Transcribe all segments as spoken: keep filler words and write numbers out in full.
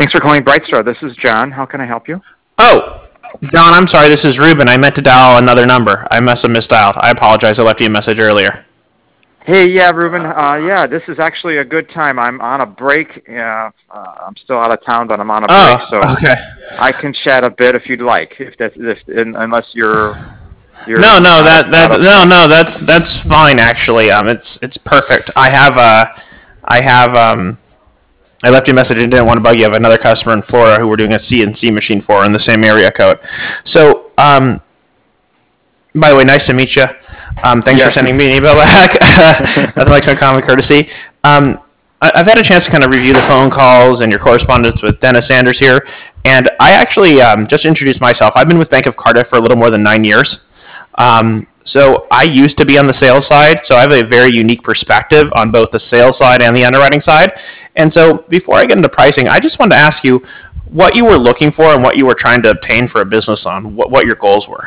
Thanks for calling Brightstar. This is John. How can I help you? Oh, John, I'm sorry. This is Ruben. I meant to dial another number. I must have misdialed. I apologize. I left you a message earlier. Hey, yeah, Ruben. Uh, yeah, this is actually a good time. I'm on a break. Yeah, uh, I'm still out of town, but I'm on a Oh, break, so okay. I can chat a bit if you'd like. If that's if, unless you're you're No, no, out of that out that of no, sync. no, that's that's fine actually. Um, it's it's perfect. I have uh, I have um, I left you a message and didn't want to bug you. I have another customer in Florida who we're doing a C N C machine for in the same area code. So, um, by the way, nice to meet you. Um, thanks for Yes. sending me an email back. Nothing like some common courtesy. Um, I, I've had a chance to kind of review the phone calls and your correspondence with Dennis Sanders here, and I actually um, just introduced myself. I've been with Bank of Cardiff for a little more than nine years. Um, so I used to be on the sales side, so I have a very unique perspective on both the sales side and the underwriting side. And so before I get into pricing, I just wanted to ask you what you were looking for and what you were trying to obtain for a business on, what, what your goals were.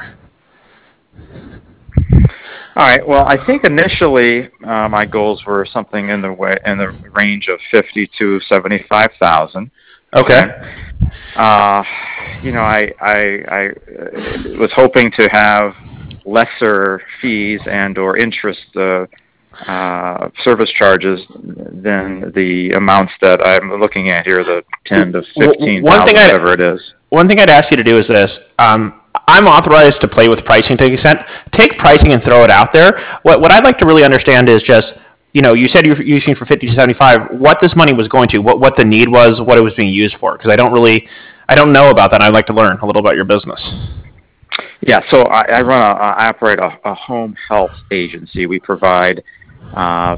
All right. Well, I think initially uh, my goals were something in the way in the range of fifty to seventy-five thousand. Okay. Uh, you know, I I I uh, was hoping to have lesser fees and or interest uh, uh, service charges than the amounts that I'm looking at here, the ten to fifteen One thing thousand, I whatever it is. one thing I'd ask you to do is this. Um, I'm authorized to play with pricing to an extent. Take pricing and throw it out there. What what I'd like to really understand is just, you know, you said you're using for fifty to seventy-five. What this money was going to, what what the need was, what it was being used for. Because I don't really, I don't know about that. I'd like to learn a little about your business. Yeah, so I, I run a, I operate a, a home health agency. We provide uh,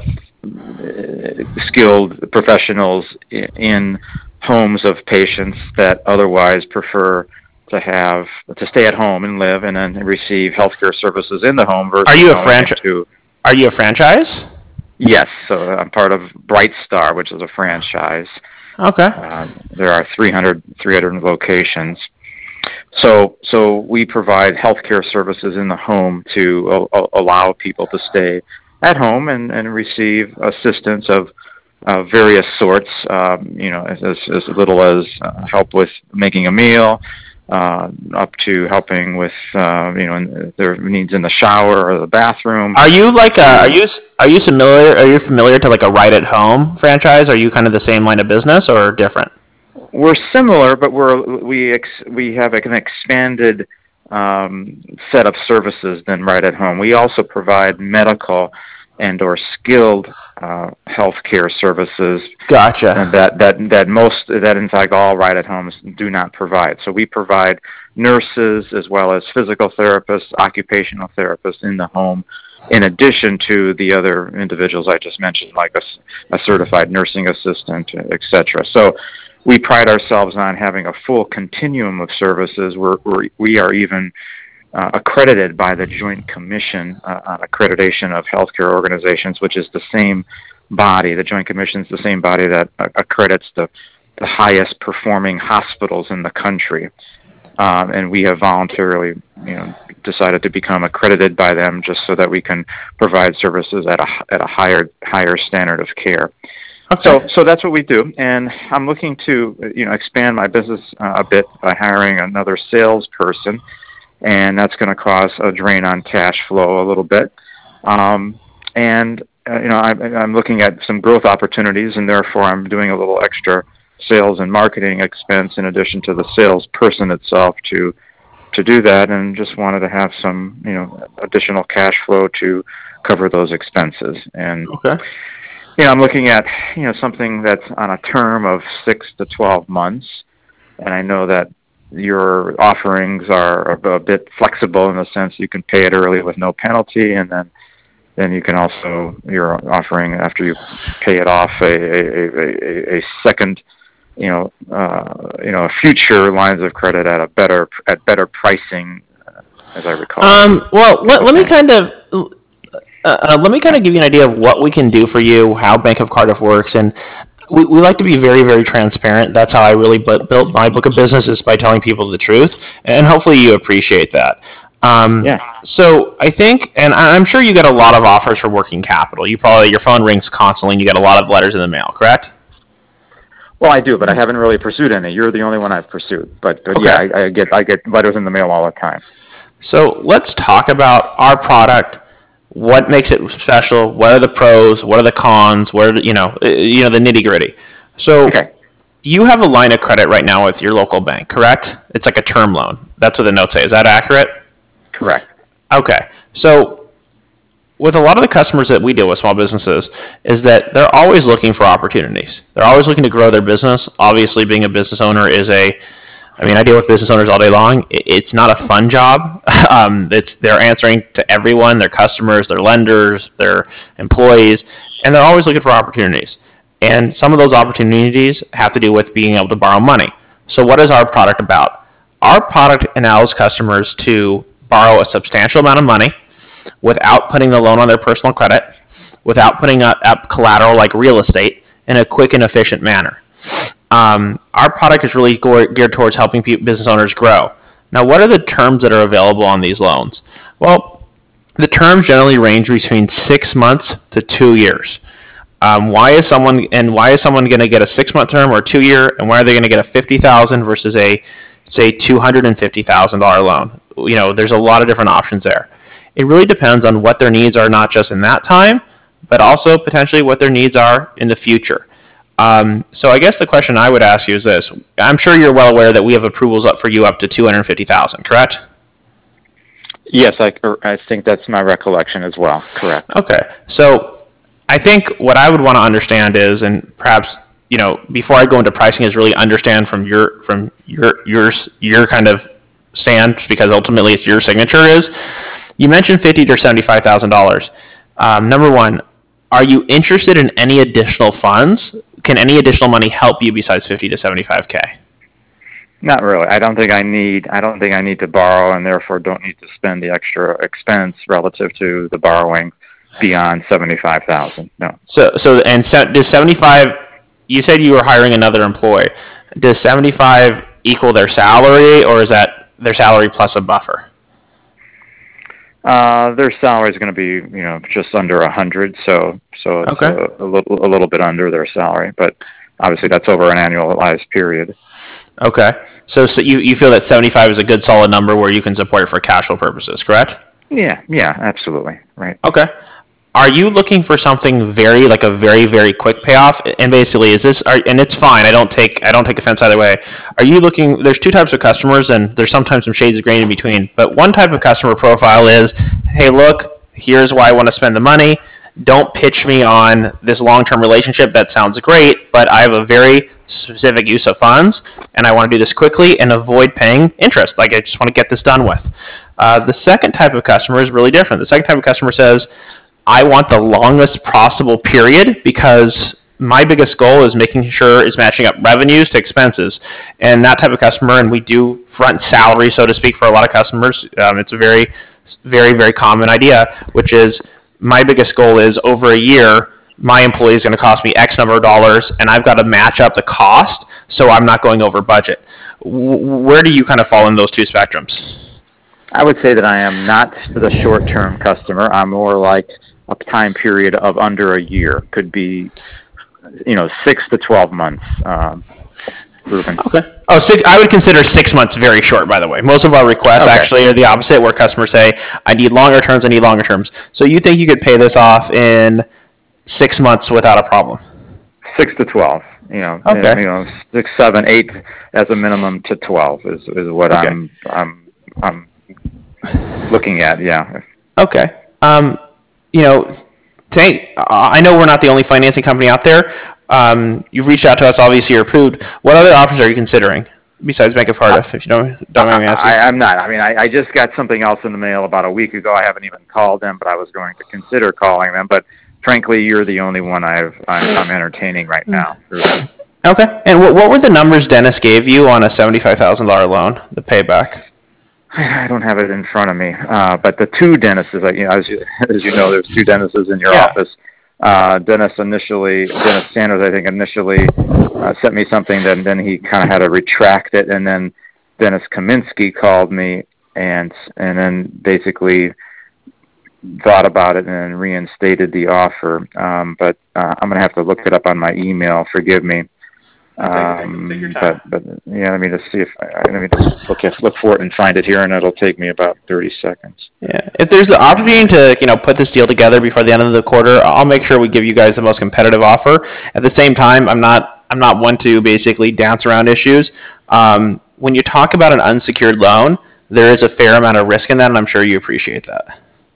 skilled professionals in homes of patients that otherwise prefer to have to stay at home and live and then receive healthcare services in the home versus Are you a going franchise? into. Are you a franchise? Yes, so I'm part of Brightstar, which is a franchise. Okay. Uh, there are three hundred, three hundred locations. So, so we provide healthcare services in the home to uh, allow people to stay at home and, and receive assistance of uh, various sorts. Um, you know, as, as little as uh, help with making a meal, uh, up to helping with uh, you know their needs in the shower or the bathroom. Are you like a, To, are you are you familiar are you familiar to like a Right at Home franchise? Are you kind of the same line of business or different? We're similar, but we're we ex, we have an expanded um, set of services than Right at Home. We also provide medical and or skilled uh, healthcare services Gotcha. and that that that most that in fact all Right at Homes do not provide. So we provide nurses as well as physical therapists, occupational therapists in the home, in addition to the other individuals I just mentioned, like a, a certified nursing assistant, et cetera. So we pride ourselves on having a full continuum of services. We're, we're we are even uh, accredited by the Joint Commission uh, on Accreditation of Healthcare Organizations, which is the same body. The Joint Commission is the same body that uh, accredits the, the highest performing hospitals in the country. Um, and we have voluntarily, you know, decided to become accredited by them just so that we can provide services at a at a higher higher standard of care. Okay. So, so that's what we do, and I'm looking to, you know, expand my business uh, a bit by hiring another salesperson, and that's going to cause a drain on cash flow a little bit. Um, and uh, you know, I, I'm looking at some growth opportunities, and therefore I'm doing a little extra sales and marketing expense in addition to the salesperson itself to to do that, and just wanted to have some, you know, additional cash flow to cover those expenses. And Okay. you know, I'm looking at, you know, something that's on a term of six to twelve months, and I know that your offerings are a, a bit flexible in the sense you can pay it early with no penalty, and then then you can also, you're offering after you pay it off a a, a, a second, you know, uh, you know, future lines of credit at a better at better pricing, uh, as I recall. Um. Well, let, let me Okay. kind of uh, uh, let me kind of give you an idea of what we can do for you, how Bank of Cardiff works, and we, we like to be very, very transparent. That's how I really bu- built my book of business, is by telling people the truth, and hopefully you appreciate that. Um, Yeah. so I think, and I- I'm sure you get a lot of offers for working capital. You probably, your phone rings constantly, and you get a lot of letters in the mail, correct? Well, I do, but I haven't really pursued any. You're the only one I've pursued. But, but Okay. yeah, I, I get I get letters in the mail all the time. So let's talk about our product. What makes it special? What are the pros? What are the cons? What are the, you know, uh, you know, the nitty gritty. So Okay. you have a line of credit right now with your local bank, correct? It's like a term loan. That's what the notes say. Is that accurate? Correct. Okay. So with a lot of the customers that we deal with, small businesses, is that they're always looking for opportunities. They're always looking to grow their business. Obviously, being a business owner is a, I mean, I deal with business owners all day long. It's not a fun job. Um, it's they're answering to everyone, their customers, their lenders, their employees, and they're always looking for opportunities. And some of those opportunities have to do with being able to borrow money. So what is our product about? Our product allows customers to borrow a substantial amount of money without putting the loan on their personal credit, without putting up, up collateral like real estate, in a quick and efficient manner. Um, our product is really geared towards helping business owners grow. Now, what are the terms that are available on these loans? Well, the terms generally range between six months to two years. Um, why is someone and why is someone going to get a six-month term or a two-year, and why are they going to get a fifty thousand versus a say two hundred and fifty thousand dollar loan? You know, there's a lot of different options there. It really depends on what their needs are, not just in that time, but also potentially what their needs are in the future. Um, so I guess the question I would ask you is this. I'm sure you're well aware that we have approvals up for you up to two hundred fifty thousand dollars, correct? Yes, I, I think that's my recollection as well. Correct. Okay. So I think what I would want to understand is, and perhaps, you know, before I go into pricing, is really understand from your from your your your kind of stand, because ultimately it's your signature, is you mentioned fifty to seventy-five thousand dollars. Um, number one, are you interested in any additional funds? Can any additional money help you besides fifty to seventy-five k? Not really. I don't think I need. I don't think I need to borrow, and therefore don't need to spend the extra expense relative to the borrowing beyond seventy-five thousand. No. So, so and se- does seventy-five? You said you were hiring another employee. Does seventy-five equal their salary, or is that their salary plus a buffer? Uh, their salary is going to be, you know, just under a hundred, so so it's Okay. a, a little a little bit under their salary, but obviously that's over an annualized period. Okay. So, so you, you feel that seventy-five is a good solid number where you can support it for cash flow purposes, correct? Yeah, yeah, absolutely, right. Okay. Are you looking for something very like a very very quick payoff? And basically, is this? Are, and it's fine. I don't take I don't take offense either way. Are you looking? There's two types of customers, and there's sometimes some shades of gray in between. But one type of customer profile is, hey, look, here's why I want to spend the money. Don't pitch me on this long-term relationship. That sounds great, but I have a very specific use of funds, and I want to do this quickly and avoid paying interest. Like, I just want to get this done with. Uh, the second type of customer is really different. The second type of customer says, I want the longest possible period because my biggest goal is making sure is matching up revenues to expenses. And that type of customer, and we do front salary, so to speak, for a lot of customers. Um, it's a very, very, very common idea, which is my biggest goal is over a year, my employee is going to cost me X number of dollars, and I've got to match up the cost so I'm not going over budget. W- where do you kind of fall in those two spectrums? I would say that I am not the short-term customer. I'm more like a time period of under a year. Could be, you know, six to twelve months. Um, Ruben. Okay. Oh, six, I would consider six months very short, by the way. Most of our requests Okay. actually are the opposite, where customers say, I need longer terms, I need longer terms. So you think you could pay this off in six months without a problem? Six to twelve. You know, Okay. you know, six, seven, eight as a minimum to twelve is is what Okay. I'm I'm I'm looking at. Yeah. Okay. Um, you know, take, I know we're not the only financing company out there. Um, you've reached out to us. Obviously, you're approved. What other options are you considering besides Bank of Cardiff? If you don't don't mind me asking. I, I'm not. I mean, I, I just got something else in the mail about a week ago. I haven't even called them, but I was going to consider calling them. But frankly, you're the only one I've I'm, I'm entertaining right now. Okay. And what what were the numbers Dennis gave you on a seventy-five thousand dollar loan, the payback? I don't have it in front of me, uh, but the two dentists, you know, as you, as you know, there's two dentists in your Yeah. office. Uh, Dennis initially, Dennis Sanders, I think, initially uh, sent me something, then then he kind of had to retract it, and then Dennis Kaminsky called me and and then basically thought about it and then reinstated the offer. Um, but uh, I'm gonna have to look it up on my email. Forgive me. Um, but but yeah, let me just see if I, let me just look at, look for it and find it here, and it'll take me about thirty seconds. Yeah. If there's the opportunity to, you know, put this deal together before the end of the quarter, I'll make sure we give you guys the most competitive offer. At the same time, I'm not I'm not one to basically dance around issues. Um, when you talk about an unsecured loan, there is a fair amount of risk in that, and I'm sure you appreciate that.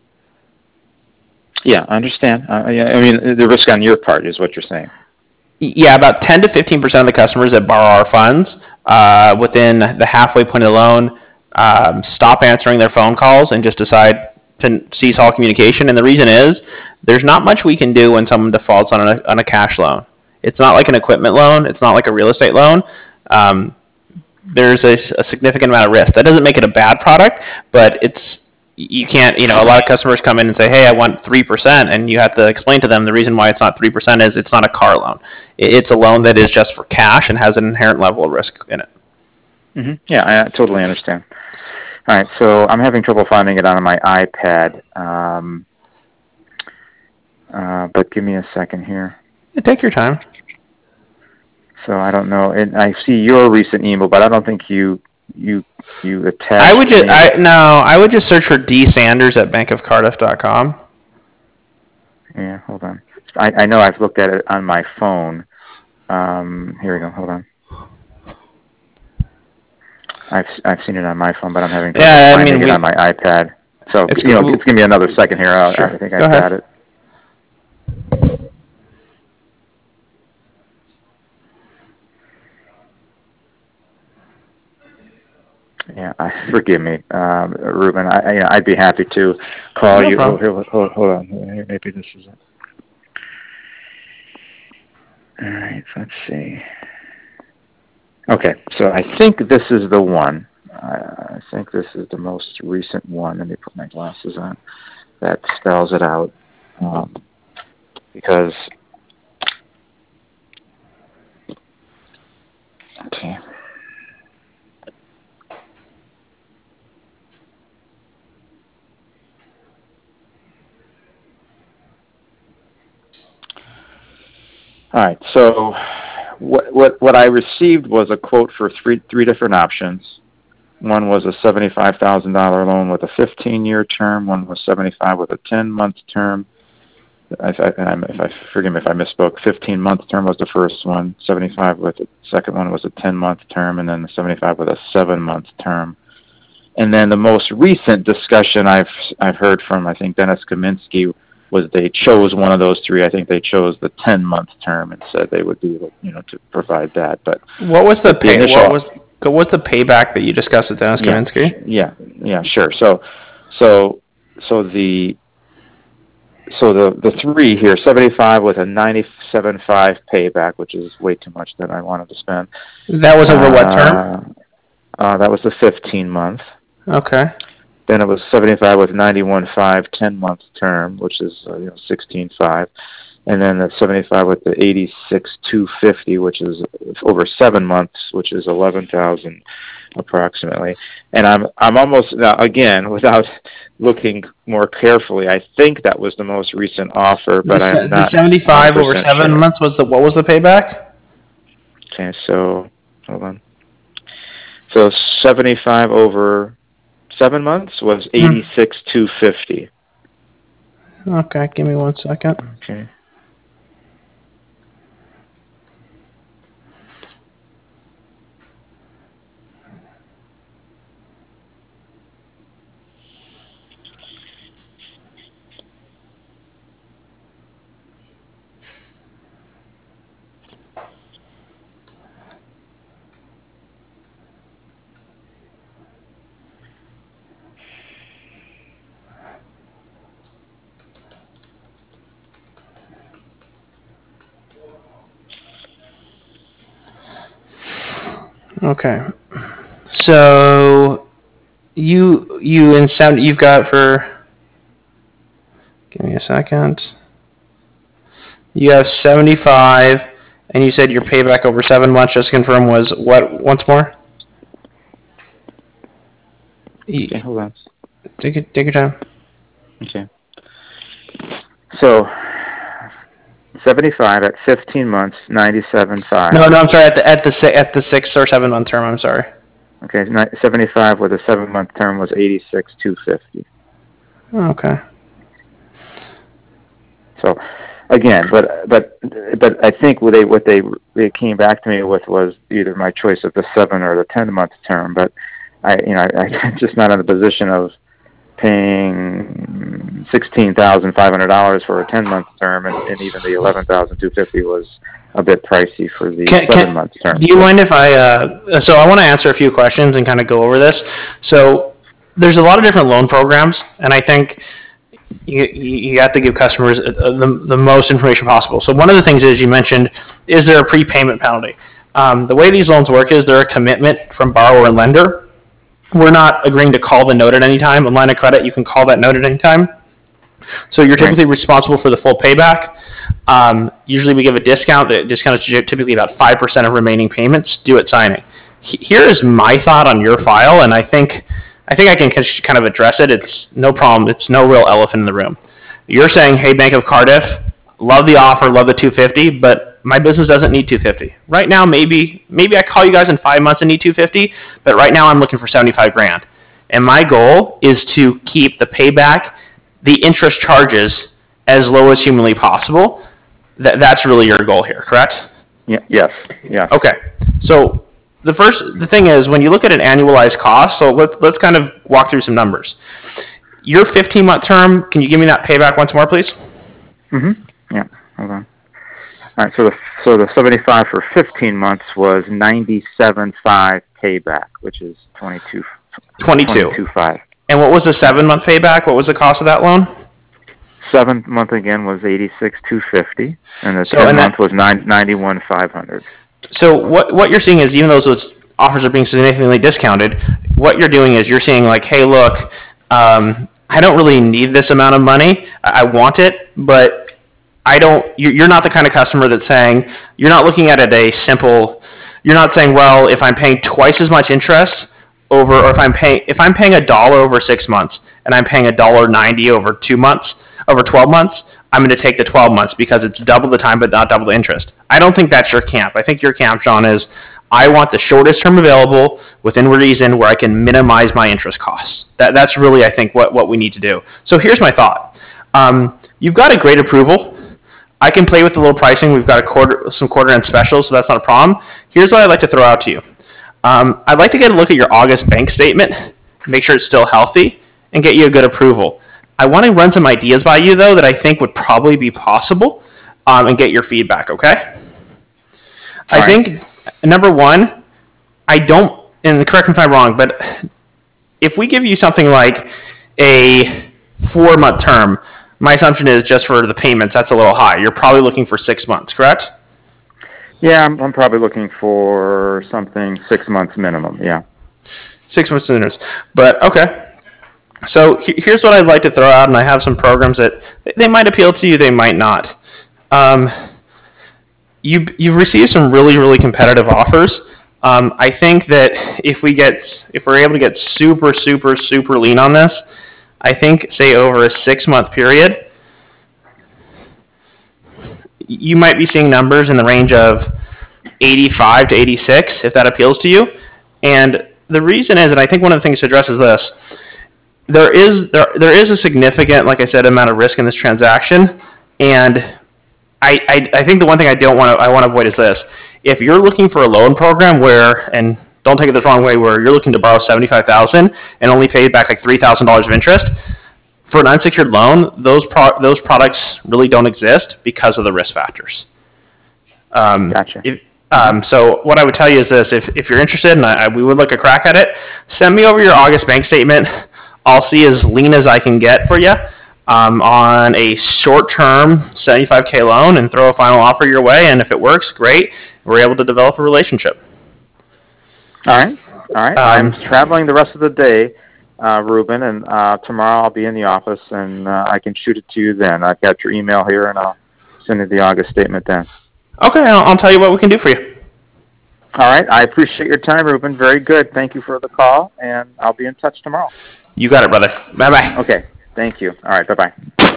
Yeah, I understand. Uh, yeah, I mean, the risk on your part is what you're saying. Yeah, about ten to fifteen percent of the customers that borrow our funds uh, within the halfway point of the loan um, stop answering their phone calls and just decide to cease all communication. And the reason is there's not much we can do when someone defaults on a, on a cash loan. It's not like an equipment loan. It's not like a real estate loan. Um, there's a, a significant amount of risk. That doesn't make it a bad product, but it's you can't, you know, a lot of customers come in and say, hey, I want three percent, and you have to explain to them the reason why it's not three percent is it's not a car loan. It's a loan that is just for cash and has an inherent level of risk in it. Mm-hmm. Yeah, I totally understand. All right, so I'm having trouble finding it on my iPad, um, uh, but give me a second here. Yeah, take your time. So I don't know. And I see your recent email, but I don't think you you you attached. I would just, any- I no, I would just search for D Sanders at bank of cardiff dot com. Yeah, hold on. I, I know I've looked at it on my phone. Um, here we go. Hold on. I've I've seen it on my phone, but I'm having trouble Yeah, I finding mean, it we- on my iPad. So It's you know, cool. just give me another second here. I'll, Sure. I think Go I've ahead. got it. Yeah, I, forgive me, um, Ruben. I, I, you know, I'd be happy to call No you. Oh, problem. here, hold, hold on. Here, maybe this is it. All right, let's see. Okay, so I think this is the one. I, I think this is the most recent one. Let me put my glasses on. That spells it out. Um, because, okay. All right, so what what what I received was a quote for three three different options. One was a seventy-five thousand dollar loan with a fifteen year term. One was seventy-five with a ten month term. If I, if I forgive me if I misspoke. fifteen month term was the first one. seventy-five with the second one was a ten month term, and then the seventy-five with a seven month term. And then the most recent discussion I've I've heard from I think Dennis Kaminsky was they chose one of those three. I think they chose the ten month term and said they would be able, you know, to provide that. But What was the but the pay? initial- What was what was the payback that you discussed with Dennis yeah, Kaminsky? yeah, yeah, sure. So so so the so the the three here, seventy-five with a ninety-seven point five payback, which is way too much that I wanted to spend. That was over what term? Uh, uh, that was the fifteen month. Okay. Then it was seventy-five with ninety-one point five, ten month term, which is uh, you know sixteen point five, and then the seventy-five with the eighty-six two fifty, which is over seven months, which is eleven thousand approximately. And I'm I'm almost now again without looking more carefully, I think that was the most recent offer, but the, I'm the not seventy-five over seven sure. months was the what was the payback? Okay, so hold on. So seventy-five over seven months was eighty-six two fifty. Okay, give me one second. Okay. Okay. So you you in sound you've got for give me a second. You have seventy-five, and you said your payback over seven months, just to confirm, was what once more? Okay, hold on. Take it take your time. Okay. So seventy-five at fifteen months, ninety-seven five. No, no, I'm sorry. At the at the si- at the six or seven month term. I'm sorry. Okay, seventy-five with a seven month term was eighty-six two fifty. Okay. So, again, but but but I think what they what they they came back to me with was either my choice of the seven or the ten month term. But I you know I, I'm just not in the position of paying sixteen thousand five hundred dollars for a ten month term, and, and even the eleven thousand two fifty was a bit pricey for the can, seven can, month term. Do you mind if I? Uh, so I want to answer a few questions and kind of go over this. So there's a lot of different loan programs, and I think you you have to give customers the the most information possible. So one of the things is you mentioned, is there a prepayment penalty? Um, the way these loans work is they're a commitment from borrower and lender. We're not agreeing to call the note at any time. A line of credit, you can call that note at any time. So you're typically responsible for the full payback. Um, usually we give a discount. The discount is typically about five percent of remaining payments due at signing. Here is my thought on your file, and I think I think I can kind of address it. It's no problem. It's no real elephant in the room. You're saying, hey, Bank of Cardiff, love the offer, love the two hundred fifty, but my business doesn't need two hundred fifty. Right now, maybe maybe I call you guys in five months and need two hundred fifty, but right now I'm looking for seventy-five grand. And my goal is to keep the payback, the interest charges, as low as humanly possible. That that's really your goal here, correct? Yeah. Yes. Yeah. Okay. So the first the thing is, when you look at an annualized cost, so let's let's kind of walk through some numbers. Your fifteen month term, can you give me that payback once more, please? Mm-hmm. Yeah. Hold on. All right, so the so the seventy-five for fifteen months was ninety-seven five payback, which is twenty-two twenty-two five. And what was the seven month payback? What was the cost of that loan? Seven month again was eighty-six two fifty, and the so, ten and month that, was nine ninety-one five hundred. So what what you're seeing is, even though those offers are being significantly discounted, what you're doing is you're saying like, hey, look, um, I don't really need this amount of money. I, I want it, but I don't, you're not the kind of customer that's saying, you're not looking at it a simple, you're not saying, well, if I'm paying twice as much interest over, or if I'm paying, if I'm paying a dollar over six months and I'm paying a dollar ninety over two months, over twelve months, I'm going to take the twelve months because it's double the time but not double the interest. I don't think that's your camp. I think your camp, John, is I want the shortest term available within reason where I can minimize my interest costs. That, that's really, I think, what, what we need to do. So here's my thought. Um, you've got a great approval. I can play with the little pricing. We've got a quarter, some quarter end specials, so that's not a problem. Here's what I'd like to throw out to you. Um, I'd like to get a look at your August bank statement, make sure it's still healthy, and get you a good approval. I want to run some ideas by you, though, that I think would probably be possible, um, and get your feedback, okay? All I right. think, number one, I don't, and correct me if I'm wrong, but if we give you something like a four-month term, my assumption is just for the payments, that's a little high. You're probably looking for six months, correct? Yeah, I'm, I'm probably looking for something six months minimum, yeah. Six months minimum. But, okay. So he, here's what I'd like to throw out, and I have some programs that they might appeal to you, they might not. Um, you, you've received some really, really competitive offers. Um, I think that if we get, if we're able to get super, super, super lean on this, I think, say, over a six-month period, you might be seeing numbers in the range of eighty-five to eighty-six, if that appeals to you. And the reason is, and I think one of the things to address is this, there is there there is a significant, like I said, amount of risk in this transaction, and I I, I think the one thing I don't want to I want to avoid is this: if you're looking for a loan program where, and don't take it the wrong way, where you're looking to borrow seventy-five thousand dollars and only pay back like three thousand dollars of interest, for an unsecured loan, those pro- those products really don't exist because of the risk factors. Um, gotcha. If, um, so what I would tell you is this: if if you're interested, and I, we would like a crack at it, send me over your August bank statement. I'll see as lean as I can get for you um, on a short-term seventy-five K loan and throw a final offer your way. And if it works, great. We're able to develop a relationship. All right. All right. Um, I'm traveling the rest of the day, uh, Ruben, and uh, tomorrow I'll be in the office, and uh, I can shoot it to you then. I've got your email here, and I'll send you the August statement then. Okay. I'll, I'll tell you what we can do for you. All right. I appreciate your time, Ruben. Very good. Thank you for the call, and I'll be in touch tomorrow. You got it, brother. Bye-bye. Okay. Thank you. All right. Bye-bye.